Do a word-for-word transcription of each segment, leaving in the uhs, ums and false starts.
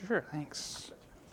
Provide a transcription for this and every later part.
Sure, thanks.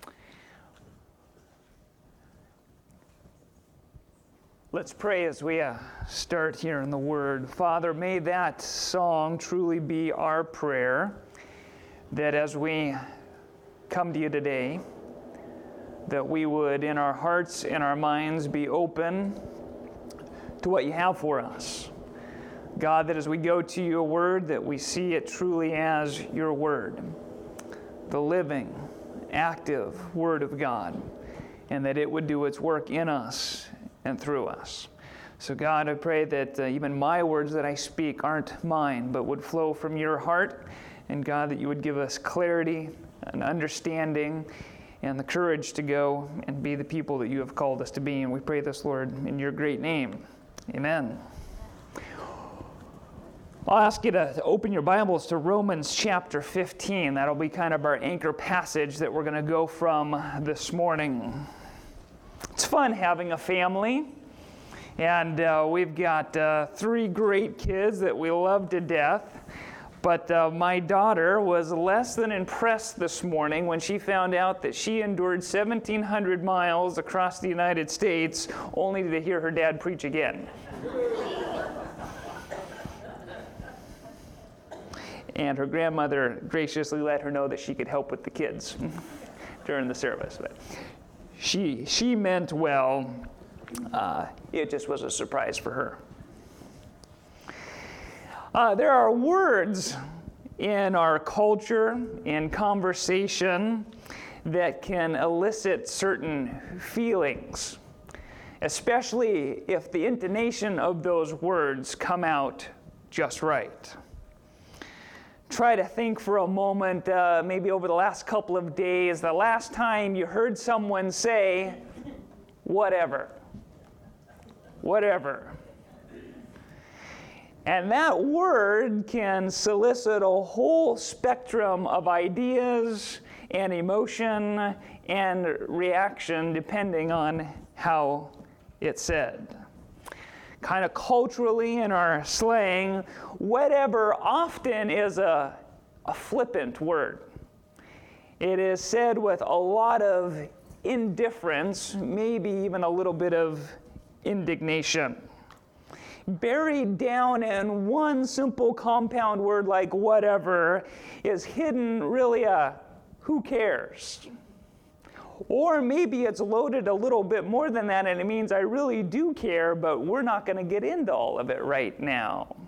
Let's pray as we uh, start here in the Word. Father, may that song truly be our prayer, that as we come to you today, that we would, in our hearts and our minds, be open to what you have for us. God, that as we go to your Word, that we see it truly as your Word, the living, active Word of God, and that it would do its work in us and through us. So God, I pray that uh, even my words that I speak aren't mine, but would flow from your heart. And God, that you would give us clarity and understanding and the courage to go and be the people that you have called us to be. And we pray this, Lord, in your great name. Amen. I'll ask you to open your Bibles to Romans chapter fifteen. That'll be kind of our anchor passage that we're going to go from this morning. It's fun having a family, and uh, we've got uh, three great kids that we love to death. But uh, my daughter was less than impressed this morning when she found out that she endured seventeen hundred miles across the United States only to hear her dad preach again. And her grandmother graciously let her know that she could help with the kids during the service. But she she meant well. Uh, it just was a surprise for her. Uh, there are words in our culture, in conversation, that can elicit certain feelings, especially if the intonation of those words come out just right. Try to think for a moment, uh, maybe over the last couple of days, the last time you heard someone say, whatever. Whatever. And that word can solicit a whole spectrum of ideas and emotion and reaction depending on how it's said. Kind of culturally in our slang, whatever often is a, a flippant word. It is said with a lot of indifference, maybe even a little bit of indignation. Buried down in one simple compound word like whatever is hidden really a who cares? Or maybe it's loaded a little bit more than that and it means I really do care, but we're not going to get into all of it right now.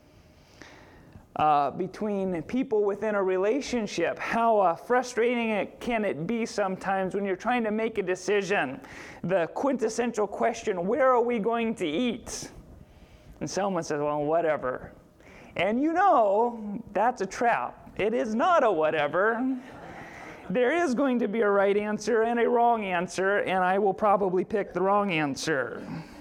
Uh, between people within a relationship, how uh, frustrating it can it be sometimes when you're trying to make a decision. The quintessential question, where are we going to eat? And someone says, well, whatever. And you know, that's a trap. It is not a whatever. There is going to be a right answer and a wrong answer, and I will probably pick the wrong answer.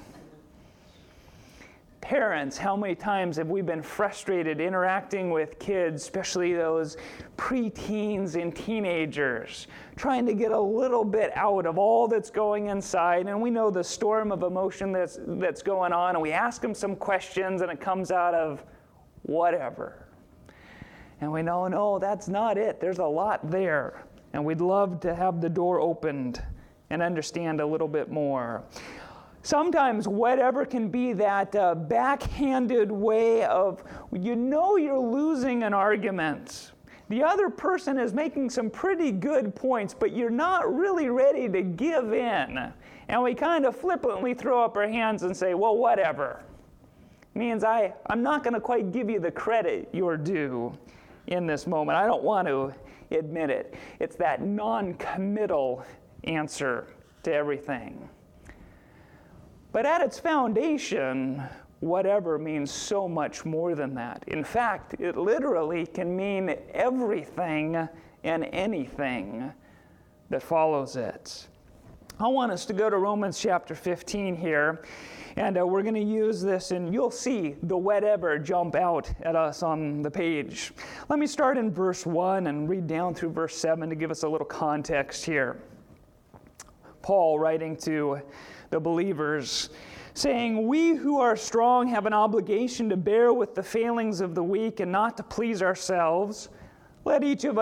Parents, how many times have we been frustrated interacting with kids, especially those preteens and teenagers, trying to get a little bit out of all that's going inside, and we know the storm of emotion that's that's going on, and we ask them some questions, and it comes out of whatever. And we know, no, that's not it. There's a lot there, and we'd love to have the door opened and understand a little bit more. Sometimes whatever can be that uh, backhanded way of, you know you're losing an argument. The other person is making some pretty good points, but you're not really ready to give in. And we kind of flippantly throw up our hands and say, well, whatever. Means I, I'm not going to quite give you the credit you're due in this moment. I don't want to admit it. It's that non-committal answer to everything. But at its foundation, whatever means so much more than that. In fact, it literally can mean everything and anything that follows it. I want us to go to Romans chapter fifteen here, and uh, we're going to use this, and you'll see the whatever jump out at us on the page. Let me start in verse one and read down through verse seven to give us a little context here. Paul writing to the believers, saying, we who are strong have an obligation to bear with the failings of the weak and not to please ourselves. Let each of us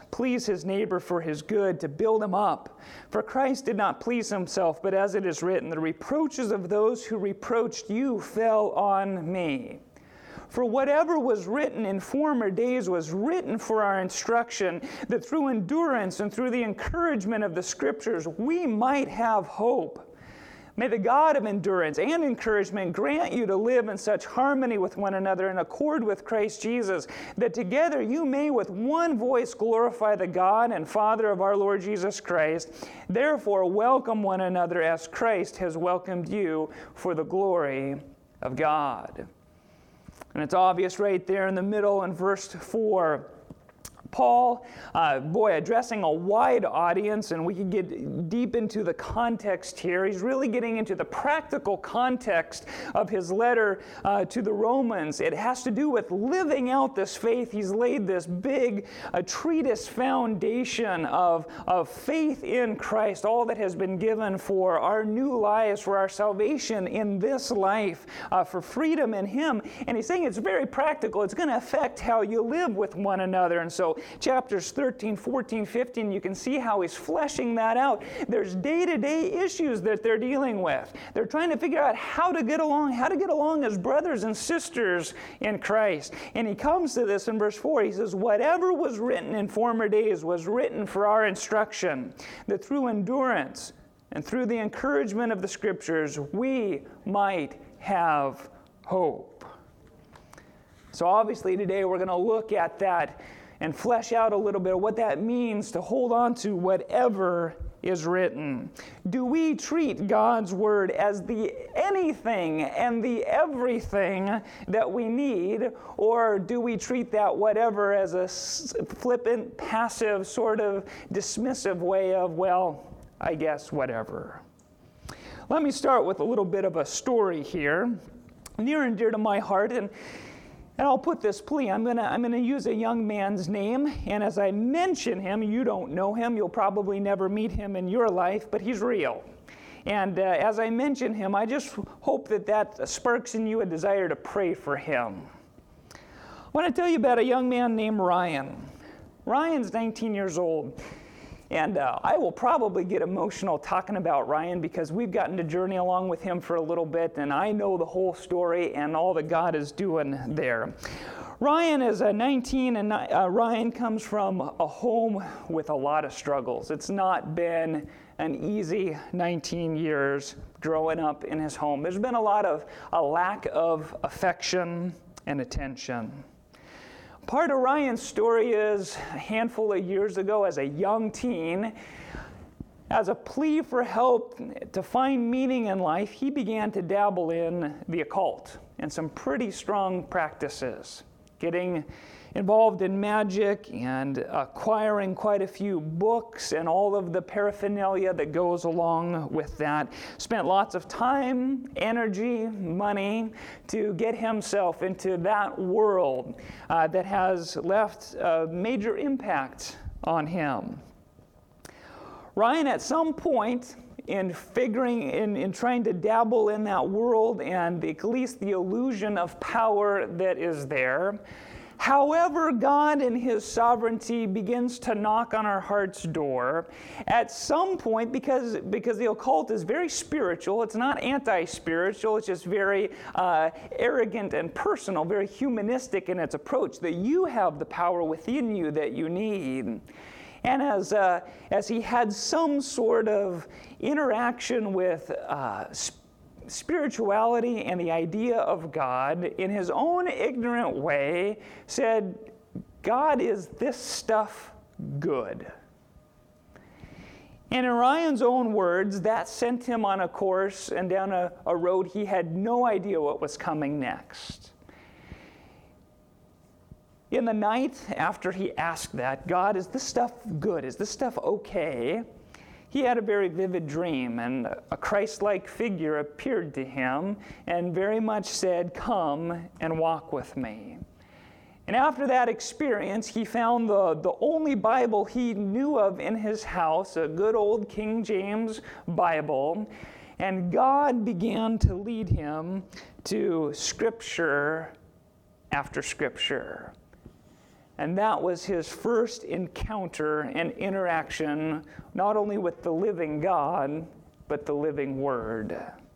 please his neighbor for his good, to build him up. For Christ did not please himself, but as it is written, the reproaches of those who reproached you fell on me. For whatever was written in former days was written for our instruction, that through endurance and through the encouragement of the Scriptures we might have hope. May the God of endurance and encouragement grant you to live in such harmony with one another in accord with Christ Jesus, that together you may with one voice glorify the God and Father of our Lord Jesus Christ. Therefore welcome one another as Christ has welcomed you for the glory of God. And it's obvious right there in the middle in verse four. Paul, uh, boy, addressing a wide audience, and we can get deep into the context here. He's really getting into the practical context of his letter uh, to the Romans. It has to do with living out this faith. He's laid this big uh, treatise foundation of, of faith in Christ, all that has been given for our new lives, for our salvation in this life, uh, for freedom in Him. And he's saying it's very practical. It's going to affect how you live with one another. And so chapters thirteen, fourteen, fifteen, you can see how he's fleshing that out. There's day-to-day issues that they're dealing with. They're trying to figure out how to get along, how to get along as brothers and sisters in Christ. And he comes to this in verse four. He says, whatever was written in former days was written for our instruction, that through endurance and through the encouragement of the Scriptures we might have hope. So obviously today we're going to look at that and flesh out a little bit of what that means to hold on to whatever is written. Do we treat God's Word as the anything and the everything that we need, or do we treat that whatever as a flippant, passive, sort of dismissive way of, well, I guess whatever? Let me start with a little bit of a story here, near and dear to my heart, and And I'll put this plea. I'm gonna I'm gonna use a young man's name, and as I mention him, you don't know him. You'll probably never meet him in your life, but he's real. And uh, as I mention him, I just hope that that sparks in you a desire to pray for him. I want to tell you about a young man named Ryan. Ryan's nineteen years old. And uh, I will probably get emotional talking about Ryan because we've gotten to journey along with him for a little bit, and I know the whole story and all that God is doing there. Ryan is a nineteen, and uh, Ryan comes from a home with a lot of struggles. It's not been an easy nineteen years growing up in his home. There's been a lot of a lack of affection and attention. Part of Ryan's story is a handful of years ago as a young teen, as a plea for help to find meaning in life, he began to dabble in the occult and some pretty strong practices, getting involved in magic and acquiring quite a few books and all of the paraphernalia that goes along with that. Spent lots of time, energy, money to get himself into that world uh, that has left a major impact on him. Ryan, at some point in figuring, in, in trying to dabble in that world and the, at least the illusion of power that is there, however, God in His sovereignty begins to knock on our heart's door. At some point, because, because the occult is very spiritual, it's not anti-spiritual, it's just very uh, arrogant and personal, very humanistic in its approach, that you have the power within you that you need. And as, uh, as he had some sort of interaction with uh, spirituality, spirituality and the idea of God, in his own ignorant way, said, God, is this stuff good? And in Ryan's own words, that sent him on a course and down a, a road he had no idea what was coming next. In the night after he asked that, God, is this stuff good? Is this stuff okay? He had a very vivid dream, and a Christ-like figure appeared to him and very much said, come and walk with me. And after that experience, he found the, the only Bible he knew of in his house, a good old King James Bible, and God began to lead him to Scripture after Scripture. And that was his first encounter and interaction, not only with the living God, but the living Word.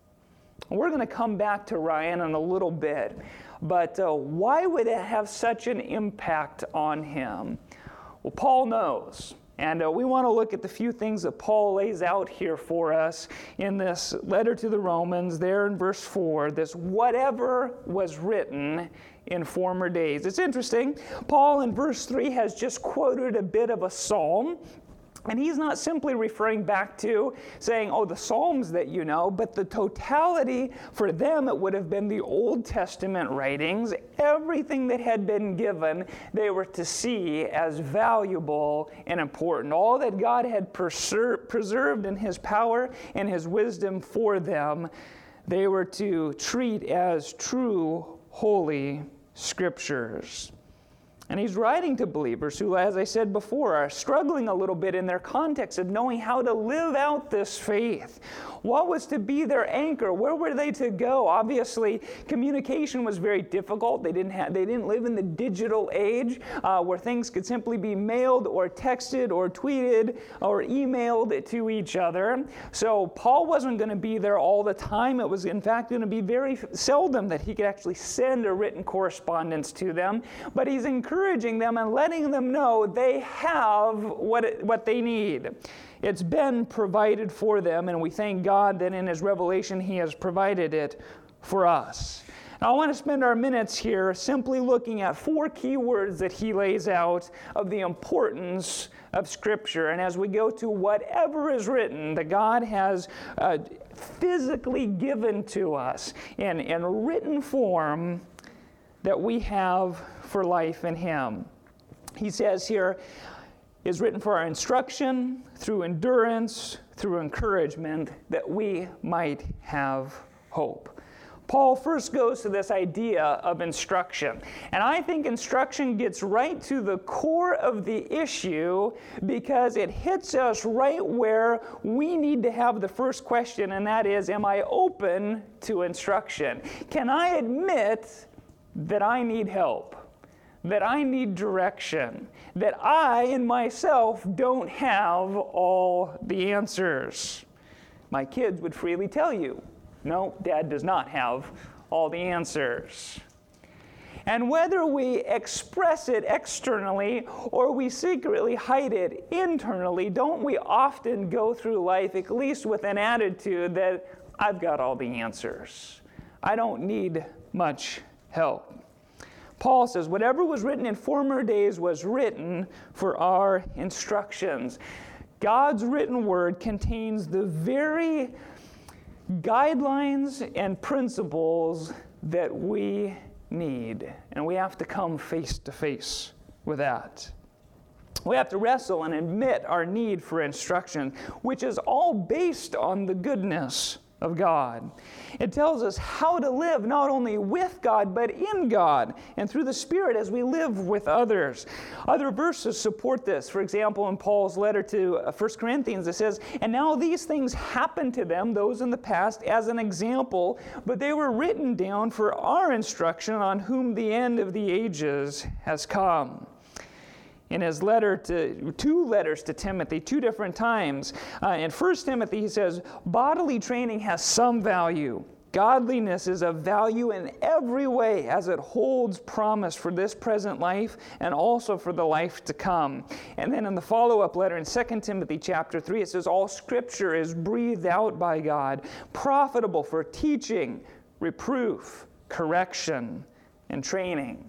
We're going to come back to Ryan in a little bit, but uh, why would it have such an impact on him? Well, Paul knows. And uh, we want to look at the few things that Paul lays out here for us in this letter to the Romans, there in verse four, this whatever was written in former days. It's interesting. Paul in verse three has just quoted a bit of a psalm. And he's not simply referring back to saying, oh, the Psalms that you know, but the totality, for them it would have been the Old Testament writings. Everything that had been given, they were to see as valuable and important. All that God had preser- preserved in his power and his wisdom for them, they were to treat as true, holy scriptures. And he's writing to believers who, as I said before, are struggling a little bit in their context of knowing how to live out this faith. What was to be their anchor? Where were they to go? Obviously, communication was very difficult. They didn't have, they didn't live in the digital age uh, where things could simply be mailed or texted or tweeted or emailed to each other. So Paul wasn't going to be there all the time. It was, in fact, going to be very seldom that he could actually send a written correspondence to them. But he's encouraging them and letting them know they have what it, what they need. It's been provided for them, and we thank God that in his revelation he has provided it for us. Now, I want to spend our minutes here simply looking at four key words that he lays out of the importance of Scripture. And as we go to whatever is written that God has uh, physically given to us in, in written form that we have for life in him. He says here, is written for our instruction, through endurance, through encouragement, that we might have hope. Paul first goes to this idea of instruction. And I think instruction gets right to the core of the issue because it hits us right where we need to have the first question, and that is, am I open to instruction? Can I admit that I need help? That I need direction, that I in myself don't have all the answers. My kids would freely tell you, no, Dad does not have all the answers. And whether we express it externally or we secretly hide it internally, don't we often go through life at least with an attitude that I've got all the answers. I don't need much help. Paul says, whatever was written in former days was written for our instructions. God's written word contains the very guidelines and principles that we need. And we have to come face to face with that. We have to wrestle and admit our need for instruction, which is all based on the goodness of God. It tells us how to live not only with God, but in God and through the Spirit as we live with others. Other verses support this. For example, in Paul's letter to First Corinthians, it says, and now these things happened to them, those in the past, as an example, but they were written down for our instruction on whom the end of the ages has come. In his letter to, two letters to Timothy, two different times. Uh, in First Timothy, he says, bodily training has some value. Godliness is of value in every way as it holds promise for this present life and also for the life to come. And then in the follow-up letter in Second Timothy chapter three, it says, all Scripture is breathed out by God, profitable for teaching, reproof, correction, and training.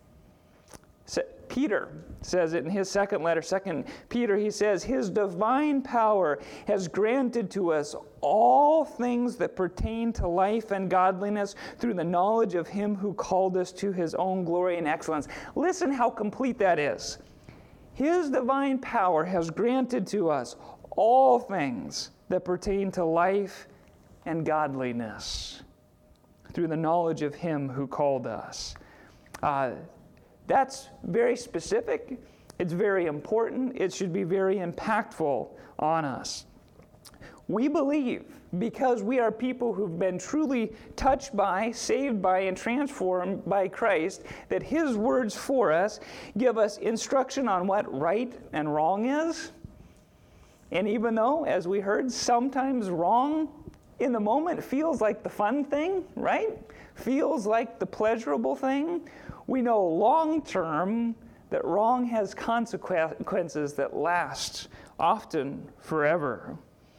So, Peter says it in his second letter, Second Peter, he says, his divine power has granted to us all things that pertain to life and godliness through the knowledge of him who called us to his own glory and excellence. Listen how complete that is. His divine power has granted to us all things that pertain to life and godliness through the knowledge of him who called us. Uh, That's very specific. It's very important. It should be very impactful on us. We believe, because we are people who've been truly touched by, saved by, and transformed by Christ, that his words for us give us instruction on what right and wrong is. And even though, as we heard, sometimes wrong in the moment feels like the fun thing, right? Feels like the pleasurable thing, we know long term that wrong has consequences that last, often forever.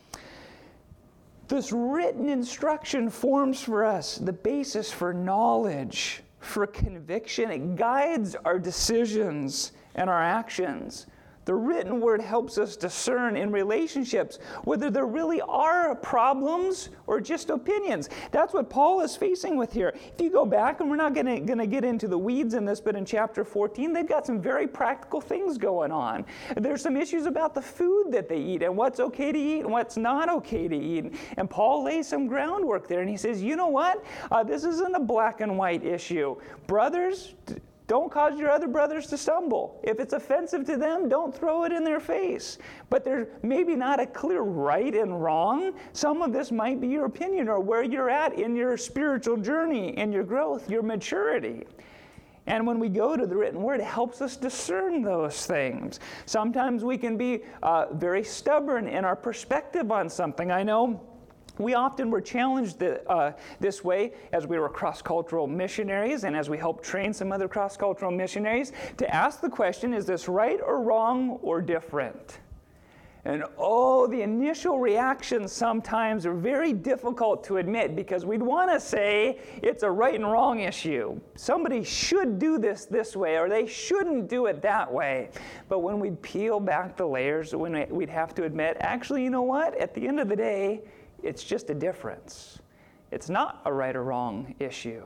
This written instruction forms for us the basis for knowledge, for conviction. It guides our decisions and our actions. The written word helps us discern in relationships whether there really are problems or just opinions. That's what Paul is facing with here. If you go back, and we're not going to get into the weeds in this, but in chapter fourteen, they've got some very practical things going on. There's some issues about the food that they eat and what's okay to eat and what's not okay to eat. And Paul lays some groundwork there, and he says, you know what? Uh, this isn't a black and white issue. Brothers, don't cause your other brothers to stumble. If it's offensive to them, don't throw it in their face. But there's maybe not a clear right and wrong. Some of this might be your opinion or where you're at in your spiritual journey, in your growth, your maturity. And when we go to the written word, it helps us discern those things. Sometimes we can be uh, very stubborn in our perspective on something. I know we often were challenged the, uh, this way as we were cross-cultural missionaries and as we helped train some other cross-cultural missionaries to ask the question, is this right or wrong or different? And oh, the initial reactions sometimes are very difficult to admit because we'd want to say it's a right and wrong issue. Somebody should do this this way or they shouldn't do it that way. But when we'd peel back the layers, when we'd have to admit, actually, you know what? At the end of the day, it's just a difference. It's not a right or wrong issue.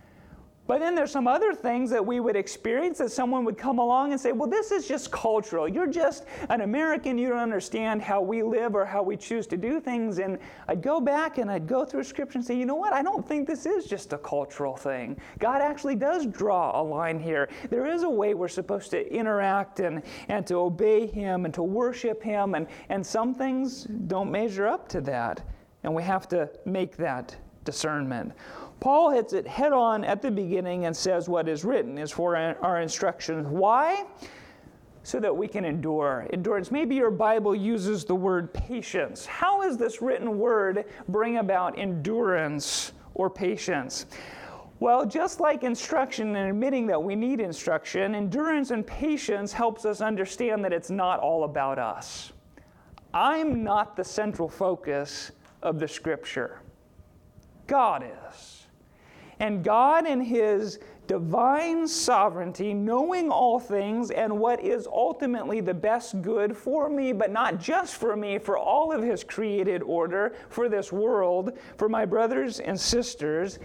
But then there's some other things that we would experience that someone would come along and say, well, this is just cultural. You're just an American. You don't understand how we live or how we choose to do things. And I'd go back and I'd go through Scripture and say, you know what? I don't think this is just a cultural thing. God actually does draw a line here. There is a way we're supposed to interact and, and to obey Him and to worship Him. And, and some things don't measure up to that. And we have to make that discernment. Paul hits it head on at the beginning and says what is written is for our instructions. Why? So that we can endure. Endurance. Maybe your Bible uses the word patience. How does this written word bring about endurance or patience? Well, just like instruction and admitting that we need instruction, endurance and patience helps us understand that it's not all about us. I'm not the central focus of the Scripture. God is. And God in His divine sovereignty, knowing all things and what is ultimately the best good for me, but not just for me, for all of His created order, for this world, for my brothers and sisters,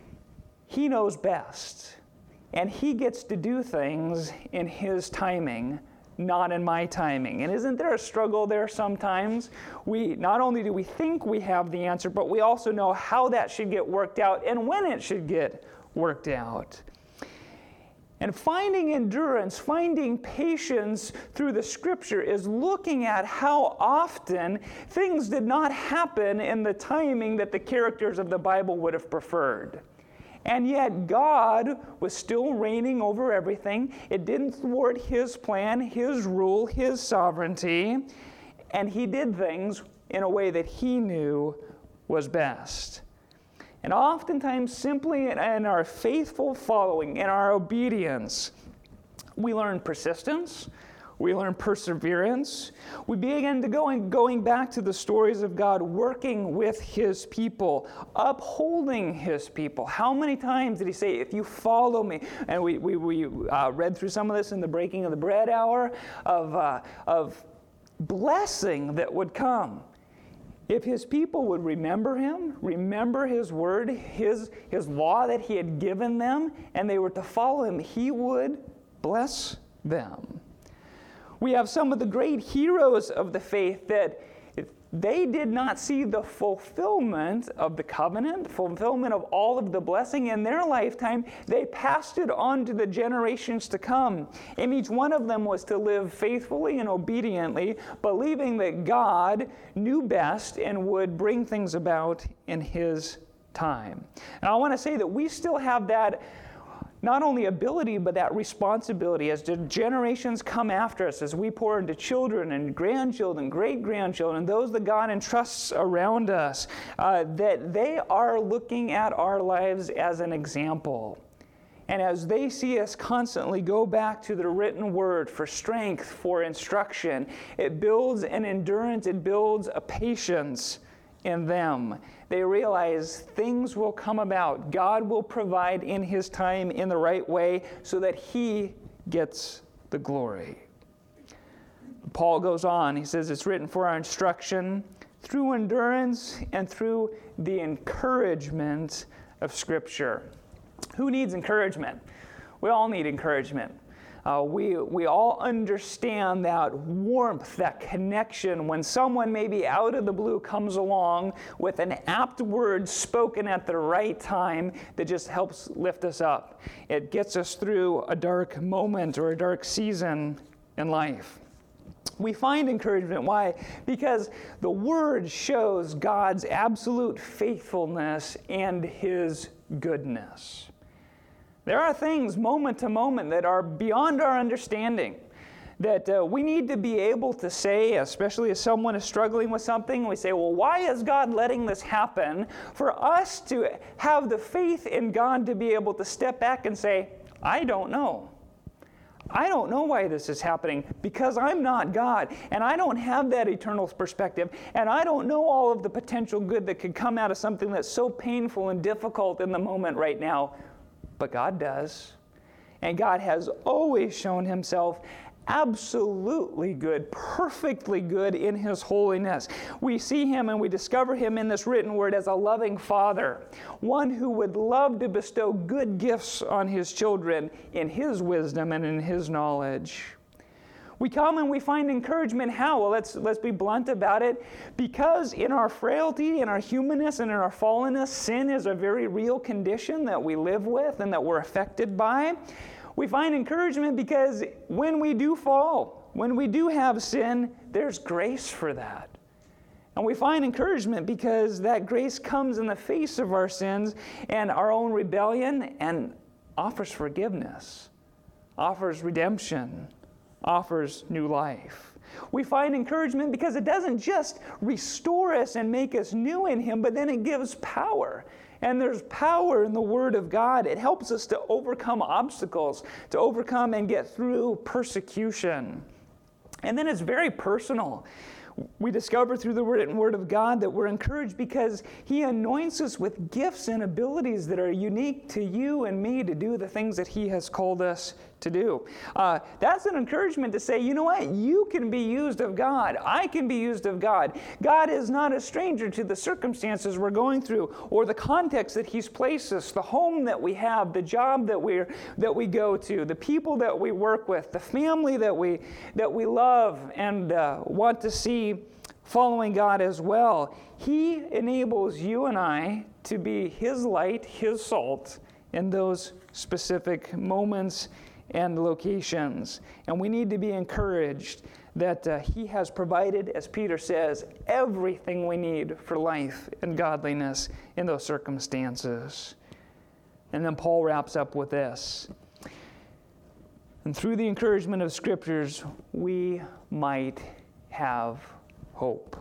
He knows best. And He gets to do things in His timing, not in my timing. And isn't there a struggle there sometimes? We not only do we think we have the answer, but we also know how that should get worked out and when it should get worked out. And finding endurance, finding patience through the Scripture is looking at how often things did not happen in the timing that the characters of the Bible would have preferred. And yet God was still reigning over everything. It didn't thwart His plan, His rule, His sovereignty. And He did things in a way that He knew was best. And oftentimes, simply in our faithful following, in our obedience, we learn persistence. We learn perseverance. We begin to go and going back to the stories of God working with His people, upholding His people. How many times did He say, if you follow me? And we we, we uh, read through some of this in the breaking of the bread hour of, uh, of blessing that would come. If His people would remember Him, remember His word, His, His law that He had given them, and they were to follow Him, He would bless them. We have some of the great heroes of the faith that they did not see the fulfillment of the covenant, fulfillment of all of the blessing in their lifetime. They passed it on to the generations to come. And each one of them was to live faithfully and obediently, believing that God knew best and would bring things about in His time. And I want to say that we still have that not only ability, but that responsibility as the generations come after us, as we pour into children and grandchildren, great-grandchildren, those that God entrusts around us, uh, that they are looking at our lives as an example. And as they see us constantly go back to the written word for strength, for instruction, it builds an endurance, it builds a patience in them. They realize things will come about. God will provide in His time in the right way so that He gets the glory. Paul goes on. He says it's written for our instruction through endurance and through the encouragement of Scripture. Who needs encouragement? We all need encouragement. Uh, we, we all understand that warmth, that connection when someone maybe out of the blue comes along with an apt word spoken at the right time that just helps lift us up. It gets us through a dark moment or a dark season in life. We find encouragement. Why? Because the Word shows God's absolute faithfulness and His goodness. There are things moment to moment that are beyond our understanding that uh, we need to be able to say, especially as someone is struggling with something, we say, well, why is God letting this happen? For us to have the faith in God to be able to step back and say, I don't know. I don't know why this is happening because I'm not God, and I don't have that eternal perspective, and I don't know all of the potential good that could come out of something that's so painful and difficult in the moment right now. But God does. And God has always shown Himself absolutely good, perfectly good in His holiness. We see Him and we discover Him in this written word as a loving Father, one who would love to bestow good gifts on His children in His wisdom and in His knowledge. We come and we find encouragement. How? Well, let's, let's be blunt about it. Because in our frailty, in our humanness, and in our fallenness, sin is a very real condition that we live with and that we're affected by. We find encouragement because when we do fall, when we do have sin, there's grace for that. And we find encouragement because that grace comes in the face of our sins and our own rebellion and offers forgiveness, offers redemption, offers new life. We find encouragement because it doesn't just restore us and make us new in Him, but then it gives power. And there's power in the Word of God. It helps us to overcome obstacles, to overcome and get through persecution. And then it's very personal. We discover through the written Word of God that we're encouraged because He anoints us with gifts and abilities that are unique to you and me to do the things that He has called us to do. Uh, that's an encouragement to say, you know what? You can be used of God. I can be used of God. God is not a stranger to the circumstances we're going through or the context that He's placed us, the home that we have, the job that we're that we go to, the people that we work with, the family that we that we love and uh, want to see following God as well. He enables you and I to be His light, His salt in those specific moments and locations. And we need to be encouraged that uh, He has provided, as Peter says, everything we need for life and godliness in those circumstances. And then Paul wraps up with this. And through the encouragement of Scriptures, we might have hope.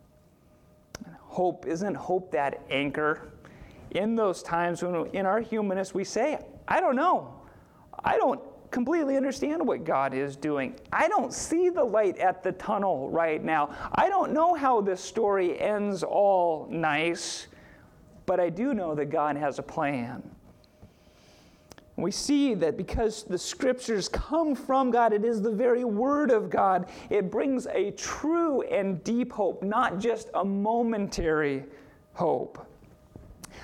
Hope, isn't hope that anchor? In those times when in our humanness we say, I don't know. I don't completely understand what God is doing. I don't see the light at the tunnel right now. I don't know how this story ends all nice, but I do know that God has a plan. We see that because the Scriptures come from God, it is the very Word of God. It brings a true and deep hope, not just a momentary hope.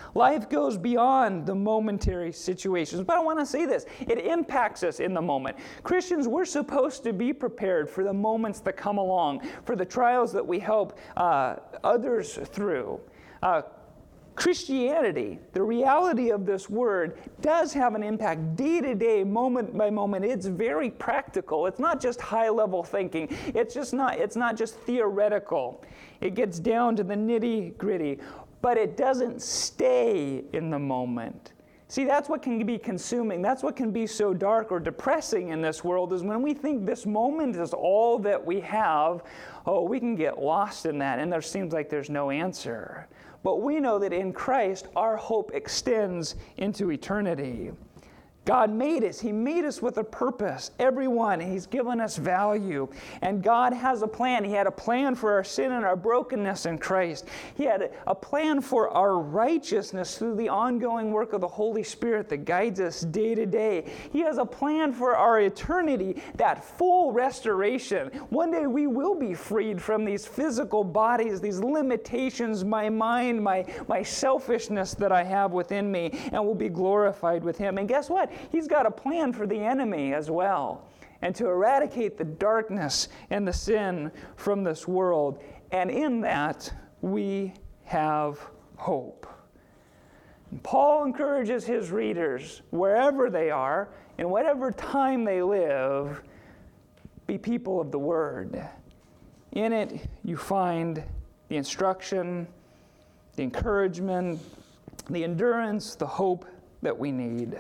Life goes beyond the momentary situations. But I want to say this, it impacts us in the moment. Christians, we're supposed to be prepared for the moments that come along, for the trials that we help uh, others through. Uh, Christianity, the reality of this word, does have an impact day to day, moment by moment. It's very practical. It's not just high-level thinking. It's just not, it's not just theoretical. It gets down to the nitty-gritty. But it doesn't stay in the moment. See, that's what can be consuming. That's what can be so dark or depressing in this world, is when we think this moment is all that we have, oh, we can get lost in that, and there seems like there's no answer. But we know that in Christ, our hope extends into eternity. God made us. He made us with a purpose. Everyone, He's given us value. And God has a plan. He had a plan for our sin and our brokenness in Christ. He had a plan for our righteousness through the ongoing work of the Holy Spirit that guides us day to day. He has a plan for our eternity, that full restoration. One day we will be freed from these physical bodies, these limitations, my mind, my, my selfishness that I have within me, and will be glorified with Him. And guess what? He's got a plan for the enemy as well, and to eradicate the darkness and the sin from this world. And in that, we have hope. And Paul encourages his readers, wherever they are, in whatever time they live, be people of the Word. In it, you find the instruction, the encouragement, the endurance, the hope that we need.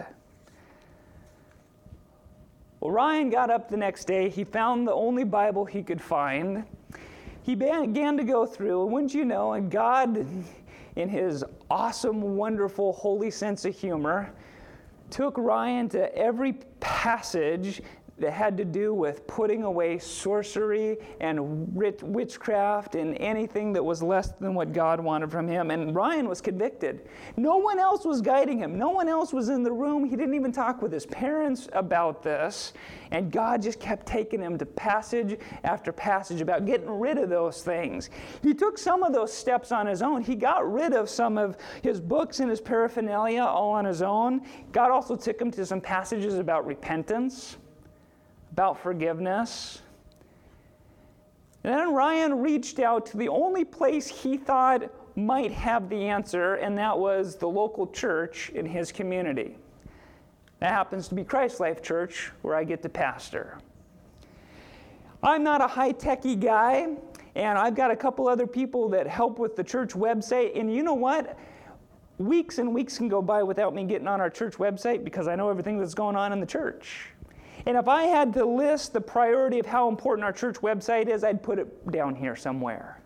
Well, Ryan got up the next day. He found the only Bible he could find. He began to go through, and wouldn't you know, and God, in His awesome, wonderful, holy sense of humor, took Ryan to every passage that had to do with putting away sorcery and witchcraft and anything that was less than what God wanted from him. And Ryan was convicted. No one else was guiding him. No one else was in the room. He didn't even talk with his parents about this. And God just kept taking him to passage after passage about getting rid of those things. He took some of those steps on his own. He got rid of some of his books and his paraphernalia all on his own. God also took him to some passages about repentance, about forgiveness. And then Ryan reached out to the only place he thought might have the answer, and that was the local church in his community. That happens to be Christ Life Church, where I get to pastor. I'm not a high-techy guy, and I've got a couple other people that help with the church website, and you know what? Weeks and weeks can go by without me getting on our church website because I know everything that's going on in the church. And if I had to list the priority of how important our church website is, I'd put it down here somewhere.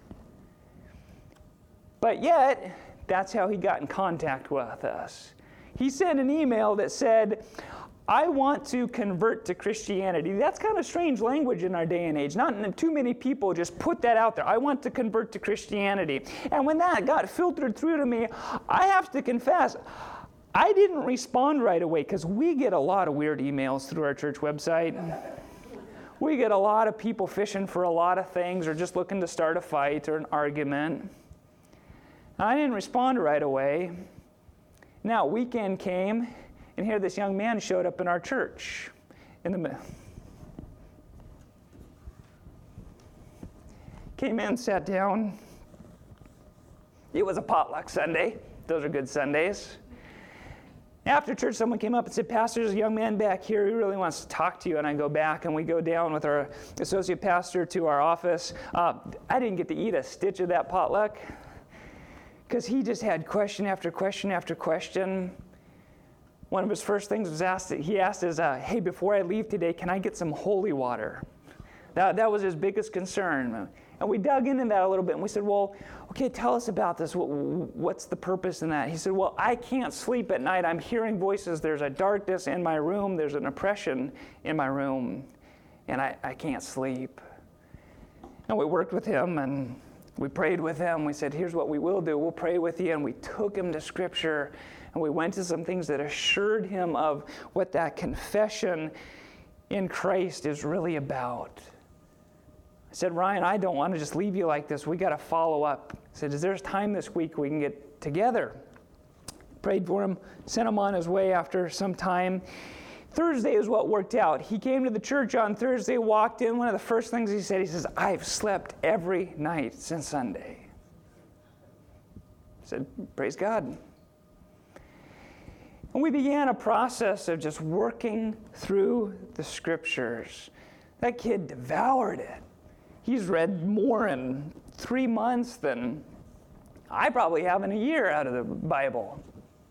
But yet, that's how he got in contact with us. He sent an email that said, I want to convert to Christianity. That's kind of strange language in our day and age. Not too many people just put that out there. I want to convert to Christianity. And when that got filtered through to me, I have to confess, I didn't respond right away because we get a lot of weird emails through our church website. We get a lot of people fishing for a lot of things or just looking to start a fight or an argument. I didn't respond right away. Now, weekend came, and here this young man showed up in our church. In the Came in, sat down. It was a potluck Sunday. Those are good Sundays. After church, someone came up and said, Pastor, there's a young man back here. He really wants to talk to you. And I go back, and we go down with our associate pastor to our office. Uh, I didn't get to eat a stitch of that potluck because he just had question after question after question. One of his first things was asked, he asked is, uh, hey, before I leave today, can I get some holy water? That, that was his biggest concern. And we dug into that a little bit, and we said, well, okay, tell us about this. What, what's the purpose in that? He said, well, I can't sleep at night. I'm hearing voices. There's a darkness in my room. There's an oppression in my room, and I, I can't sleep. And we worked with him, and we prayed with him. We said, here's what we will do. We'll pray with you. And we took him to Scripture, and we went to some things that assured him of what that confession in Christ is really about. I said, Ryan, I don't want to just leave you like this. We got to follow up. I said, is there time this week we can get together? prayed for him, sent him on his way after some time. Thursday is what worked out. He came to the church on Thursday, walked in. One of the first things he said, he says, I've slept every night since Sunday. I said, praise God. And we began a process of just working through the scriptures. That kid devoured it. He's read more in three months than I probably have in a year out of the Bible.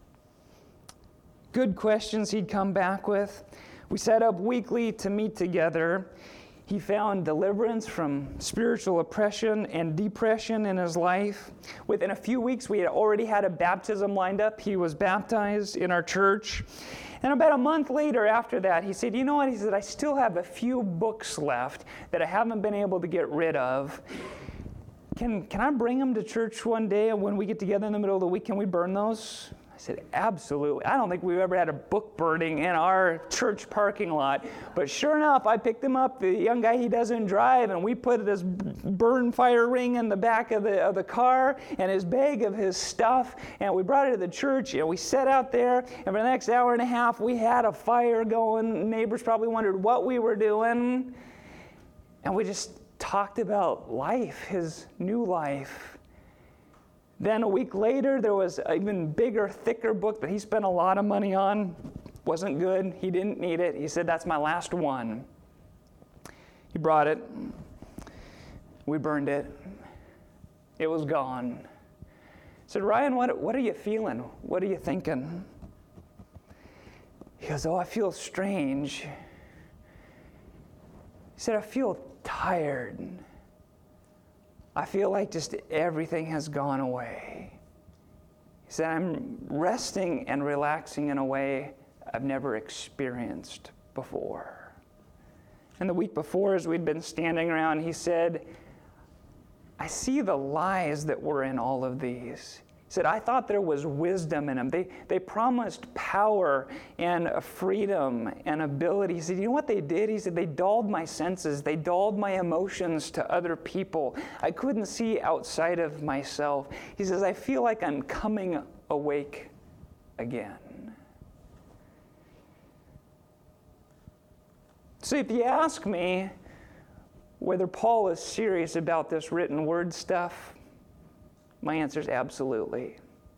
Good questions he'd come back with. We set up weekly to meet together. He found deliverance from spiritual oppression and depression in his life. Within a few weeks, we had already had a baptism lined up. He was baptized in our church. And about a month later after that, he said, you know what? He said, I still have a few books left that I haven't been able to get rid of. Can, can I bring them to church one day, and when we get together in the middle of the week, can we burn those? I said, absolutely. I don't think we've ever had a book burning in our church parking lot. But sure enough, I picked him up, the young guy, he doesn't drive, and we put this burn fire ring in the back of the, of the car and his bag of his stuff, and we brought it to the church, and we sat out there, and for the next hour and a half, we had a fire going. Neighbors probably wondered what we were doing. And we just talked about life, his new life. Then a week later, there was an even bigger, thicker book that he spent a lot of money on. Wasn't good. He didn't need it. He said, that's my last one. He brought it. We burned it. It was gone. I said, Ryan, what, what are you feeling? What are you thinking? He goes, oh, I feel strange. He said, I feel tired. I feel like just everything has gone away. He said, I'm resting and relaxing in a way I've never experienced before. And the week before, as we'd been standing around, he said, I see the lies that were in all of these. He said, I thought there was wisdom in them. They, they promised power and freedom and ability. He said, you know what they did? He said, they dulled my senses. They dulled my emotions to other people. I couldn't see outside of myself. He says, I feel like I'm coming awake again. So if you ask me whether Paul is serious about this written word stuff, my answer is absolutely.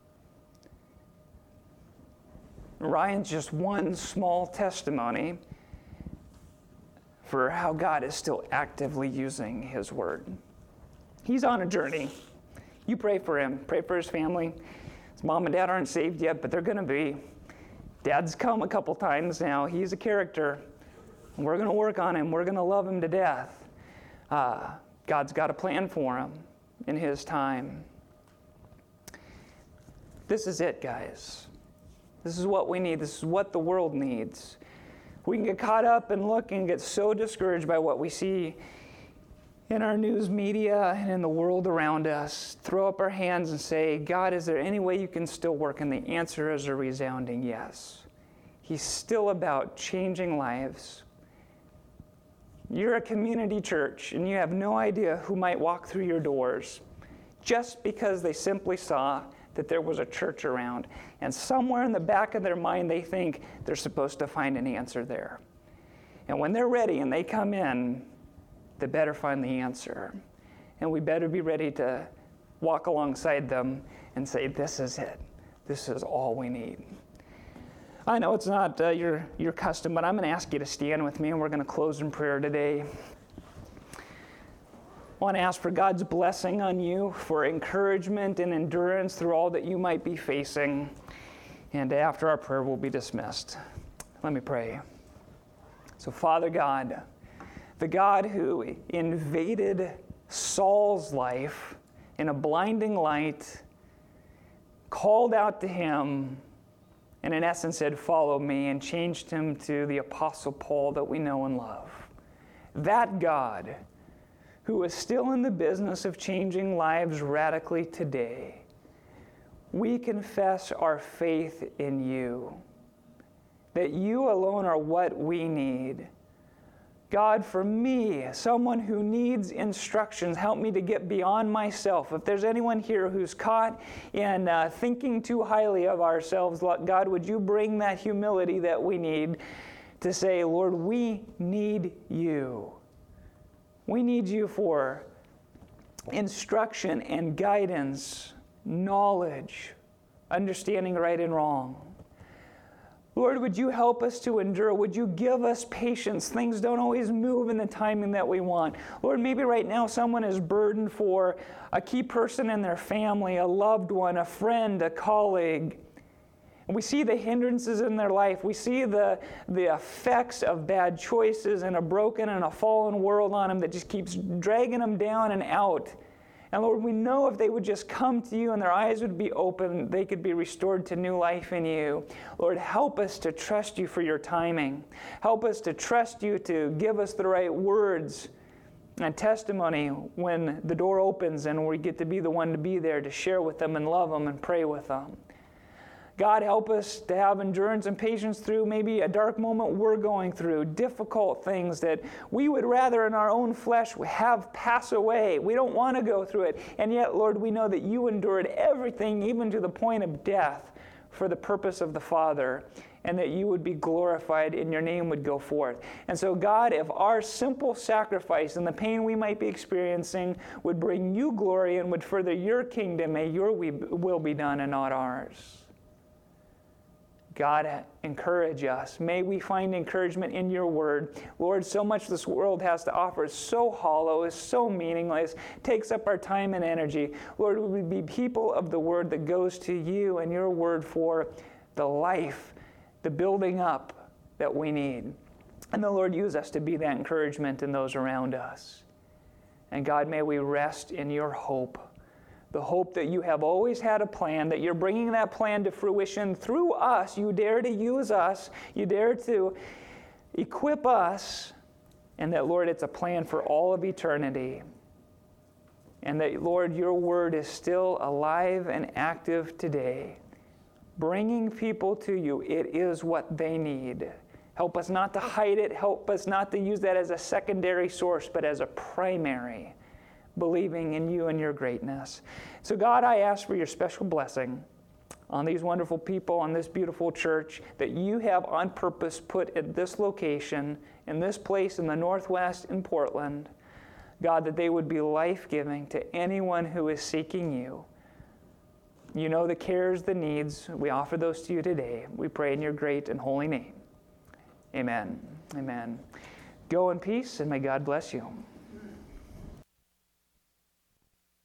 Ryan's just one small testimony for how God is still actively using his word. He's on a journey. You pray for him. Pray for his family. His mom and dad aren't saved yet, but they're going to be. Dad's come a couple times now. He's a character. We're going to work on him. We're going to love him to death. Uh, God's got a plan for him in his time. This is it, guys. This is what we need. This is what the world needs. We can get caught up and look and get so discouraged by what we see in our news media and in the world around us. Throw up our hands and say, God, is there any way you can still work? And the answer is a resounding yes. He's still about changing lives. You're a community church, and you have no idea who might walk through your doors just because they simply saw that there was a church around. And somewhere in the back of their mind, they think they're supposed to find an answer there. And when they're ready and they come in, they better find the answer. And we better be ready to walk alongside them and say, this is it. This is all we need. I know it's not uh, your, your custom, but I'm going to ask you to stand with me, and we're going to close in prayer today. I want to ask for God's blessing on you, for encouragement and endurance through all that you might be facing. And after our prayer, we'll be dismissed. Let me pray. So, Father God, the God who invaded Saul's life in a blinding light, called out to him, and in essence said, follow me, and changed him to the Apostle Paul that we know and love. That God, who is still in the business of changing lives radically today, we confess our faith in you, that you alone are what we need. God, for me, someone who needs instructions, help me to get beyond myself. If there's anyone here who's caught in uh, thinking too highly of ourselves, God, would you bring that humility that we need to say, Lord, we need you. We need you for instruction and guidance, knowledge, understanding right and wrong. Lord, would you help us to endure? Would you give us patience? Things don't always move in the timing that we want. Lord, maybe right now someone is burdened for a key person in their family, a loved one, a friend, a colleague. And we see the hindrances in their life. We see the, the effects of bad choices and a broken and a fallen world on them that just keeps dragging them down and out. And Lord, we know if they would just come to you and their eyes would be open, they could be restored to new life in you. Lord, help us to trust you for your timing. Help us to trust you to give us the right words and testimony when the door opens and we get to be the one to be there to share with them and love them and pray with them. God, help us to have endurance and patience through maybe a dark moment we're going through, difficult things that we would rather in our own flesh have pass away. We don't want to go through it. And yet, Lord, we know that you endured everything, even to the point of death, for the purpose of the Father, and that you would be glorified and your name would go forth. And so, God, if our simple sacrifice and the pain we might be experiencing would bring you glory and would further your kingdom, may your will be done and not ours. God, encourage us. May we find encouragement in your word. Lord, so much this world has to offer is so hollow, is so meaningless, takes up our time and energy. Lord, we be people of the word that goes to you and your word for the life, the building up that we need. And the Lord, use us to be that encouragement in those around us. And God, may we rest in your hope. The hope that you have always had a plan, that you're bringing that plan to fruition through us. You dare to use us. You dare to equip us. And that, Lord, it's a plan for all of eternity. And that, Lord, your word is still alive and active today, bringing people to you. It is what they need. Help us not to hide it. Help us not to use that as a secondary source, but as a primary, believing in you and your greatness. So God, I ask for your special blessing on these wonderful people, on this beautiful church that you have on purpose put at this location, in this place in the Northwest in Portland. God, that they would be life-giving to anyone who is seeking you. You know the cares, the needs. We offer those to you today. We pray in your great and holy name. Amen. Amen. Go in peace, and may God bless you.